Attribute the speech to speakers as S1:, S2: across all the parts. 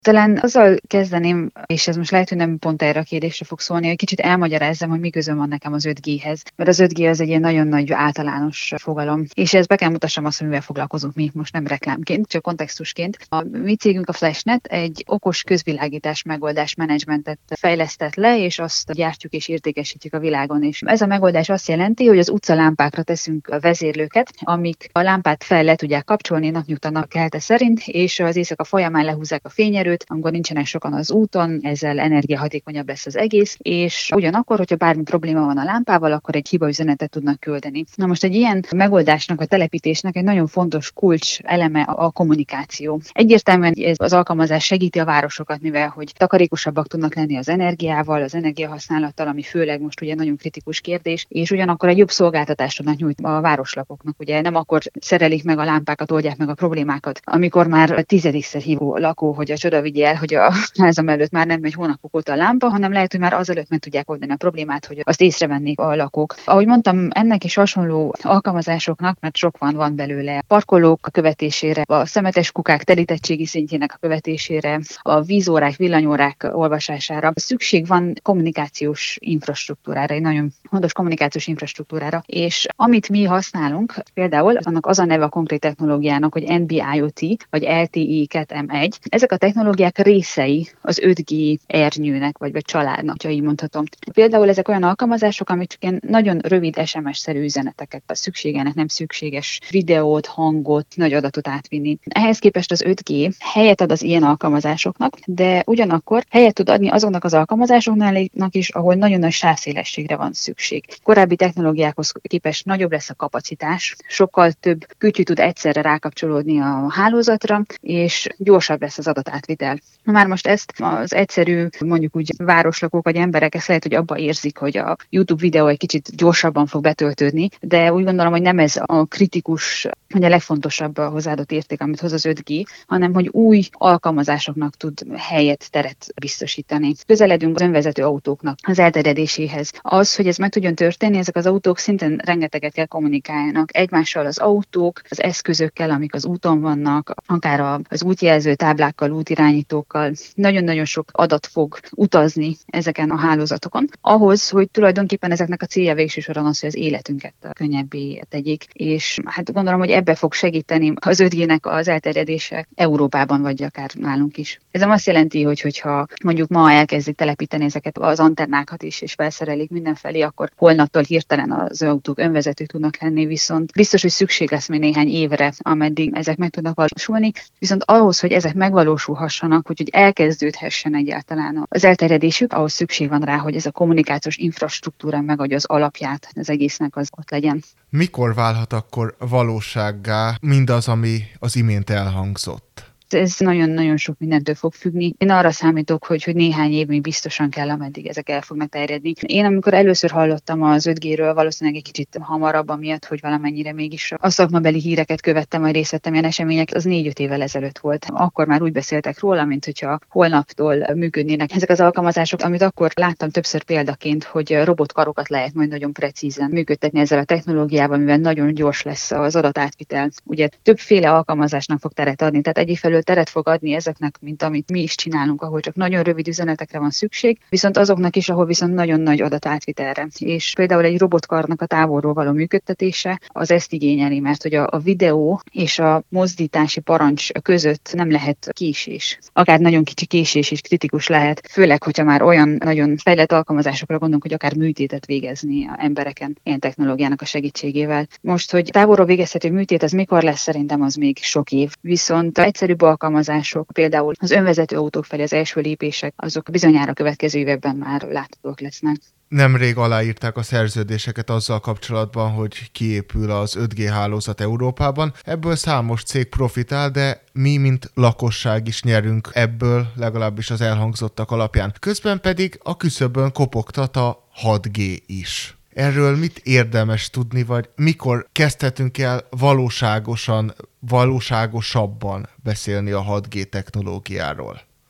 S1: Talán azzal kezdeném, és ez most lehet, hogy nem pont erre a kérdésre fog szólni, hogy kicsit elmagyarázzam, hogy mi közöm van nekem az 5G-hez. Mert az 5G az egy ilyen nagyon nagy általános fogalom. És ezt be kell mutassam azt, hogy mivel foglalkozunk mi, most nem reklámként, csak kontextusként. A mi cégünk a FlashNet egy okos közvilágítás megoldás menedzsmentet fejlesztett le, és azt gyártjuk és értékesítjük a világon. És ez a megoldás azt jelenti, hogy az utcalámpákra teszünk a vezérlőket, amik a lámpát fel le tudják kapcsolni napnyugta napkelte szerint, és az éjszaka folyamán lehúzzák a fényerőt, amikor nincsenek sokan az úton, ezzel energiahatékonyabb lesz az egész, és ugyanakkor, hogyha bármi probléma van a lámpával, akkor egy hibaüzenetet tudnak küldeni. Na most egy ilyen megoldásnak, a telepítésnek egy nagyon fontos kulcs eleme a kommunikáció. Egyértelműen ez az alkalmazás segíti a városokat, mivel hogy takarékosabbak tudnak lenni az energiával, az energiahasználattal, ami főleg most ugye nagyon kritikus kérdés, és ugyanakkor egy jobb szolgáltatást tudnak nyújtani a városlakóknak. Ugye nem akkor szerelik meg a lámpákat, oldják meg a problémákat, amikor már a 10-szer hívó lakó, hogy a csoda vigye el, hogy a házam előtt már nem megy hónapok óta a lámpa, hanem lehet, hogy már azelőtt meg tudják oldani a problémát, hogy azt észrevennék a lakók. Ahogy mondtam, ennek is hasonló alkalmazásoknak, mert sok van belőle, parkolók követésére, a szemetes kukák telítettségi szintjének a követésére, a vízórák, villanyórák olvasására. Szükség van kommunikációs infrastruktúrára, egy nagyon fontos kommunikációs infrastruktúrára, és amit mi használunk, például annak az a neve a konkrét technológiának, hogy NB-IoT, vagy LTE Cat M1. Ezek a technológiák részei az 5G ernyőnek, vagy családnak, ha így mondhatom. Például ezek olyan alkalmazások, amik csak ilyen nagyon rövid SMS-szerű üzeneteket a szükségenek, nem szükséges videót, hangot, nagy adatot átvinni. Ehhez képest az 5G helyet ad az ilyen alkalmazásoknak, de ugyanakkor helyet tud adni azoknak az alkalmazásoknak is, ahol nagyon nagy sávszélességre van szükség. Korábbi technológiákhoz képest nagyobb lesz a kapacitás, sokkal több kütyű tud egyszerre rákapcsolódni a hálózatra, és gyorsabb lesz az adatátvitel. Már most ezt az egyszerű, mondjuk úgy városlakók vagy emberek ezt lehet, hogy abba érzik, hogy a YouTube videó egy kicsit gyorsabban fog betöltődni, de úgy gondolom, hogy nem ez a kritikus, vagy a legfontosabb a hozzáadott érték, amit hoz az 5G, hanem hogy új alkalmazásoknak tud helyet, teret biztosítani. Közeledünk az önvezető autóknak az elterjedéséhez. Az, hogy ez meg tudjon történni, ezek az autók szintén rengeteget kell kommunikáljanak egymással az autók, az eszközökkel, amik az úton vannak, akár az útjelző táblákkal, útirányítókkal. Nagyon-nagyon sok adat fog utazni ezeken a hálózatokon. Ahhoz, hogy tulajdonképpen ezeknek a célja végső soron az, hogy az életünket könnyebbé tegyék. És hát gondolom, hogy ebbe fog segíteni az 5G-nek az elterjedése Európában, vagy akár nálunk is. Ez nem azt jelenti, hogyha mondjuk ma elkezdik telepíteni ezeket az antennákat is, és felszerelik mindenfelé, akkor holnaptól hirtelen az autók önvezetők tudnak lenni, viszont biztos, hogy szükség lesz még néhány évre, ameddig ezek meg tudnak valósulni, viszont ahhoz, hogy ezek megvalósulhassanak, hogy elkezdődhessen egyáltalán az elterjedésük, ahhoz szükség van rá, hogy ez a kommunikációs infrastruktúra megadja az alapját az egésznek, az ott legyen.
S2: Mikor válhat akkor valósággá mindaz, ami az imént elhangzott?
S1: Ez nagyon-nagyon sok mindentől fog függni. Én arra számítok, hogy néhány év még biztosan kell, ameddig ezek el fognak terjedni. Én amikor először hallottam az 5G-ről, valószínűleg egy kicsit hamarabb, amiatt, hogy valamennyire mégis a szakmabeli híreket követtem, vagy részt vettem ilyen események, az 4-5 évvel ezelőtt volt. Akkor már úgy beszéltek róla, mint hogyha holnaptól működnének ezek az alkalmazások, amit akkor láttam többször példaként, hogy robotkarokat lehet majd nagyon precízen működtetni ezzel a technológiával, mivel nagyon gyors lesz az adatátvitel. Ugye többféle alkalmazásnak fog teret adni, tehát egyfelől teret fog adni ezeknek, mint amit mi is csinálunk, ahol csak nagyon rövid üzenetekre van szükség, viszont azoknak is, ahol viszont nagyon nagy adatátvitelre. És például egy robotkarnak a távolról való működtetése az ezt igényeli, mert hogy a videó és a mozdítási parancs között nem lehet késés. Akár nagyon kicsi késés is kritikus lehet, főleg, hogyha már olyan nagyon fejlett alkalmazásokra gondolunk, hogy akár műtétet végezni a embereken ilyen technológiának a segítségével. Most, hogy távolról végezhető műtét, az mikor lesz, szerintem az még sok év. Viszont egyszerűbb alkalmazások, például az önvezető autók felé az első lépések, azok bizonyára következő években már láthatók lesznek.
S2: Nemrég aláírták a szerződéseket azzal kapcsolatban, hogy kiépül az 5G hálózat Európában. Ebből számos cég profitál, de mi, mint lakosság is nyerünk ebből, legalábbis az elhangzottak alapján. Közben pedig a küszöbön kopogtat a 6G is. Erről mit érdemes tudni, vagy mikor kezdhetünk el valóságosabban beszélni a 6G technológiáról?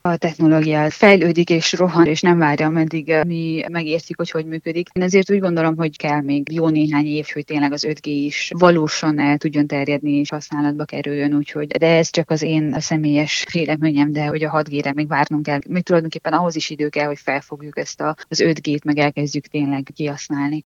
S1: A technológia fejlődik és rohan, és nem várja, ameddig mi megértjük, hogy működik. Én ezért úgy gondolom, hogy kell még jó néhány év, hogy tényleg az 5G is valósan el tudjon terjedni és használatba kerüljön, úgyhogy, de ez csak az én személyes véleményem, de hogy a 6G-re még várnunk kell. Még tulajdonképpen ahhoz is idő kell, hogy felfogjuk ezt az 5G-t, meg elkezdjük tényleg kihasználni.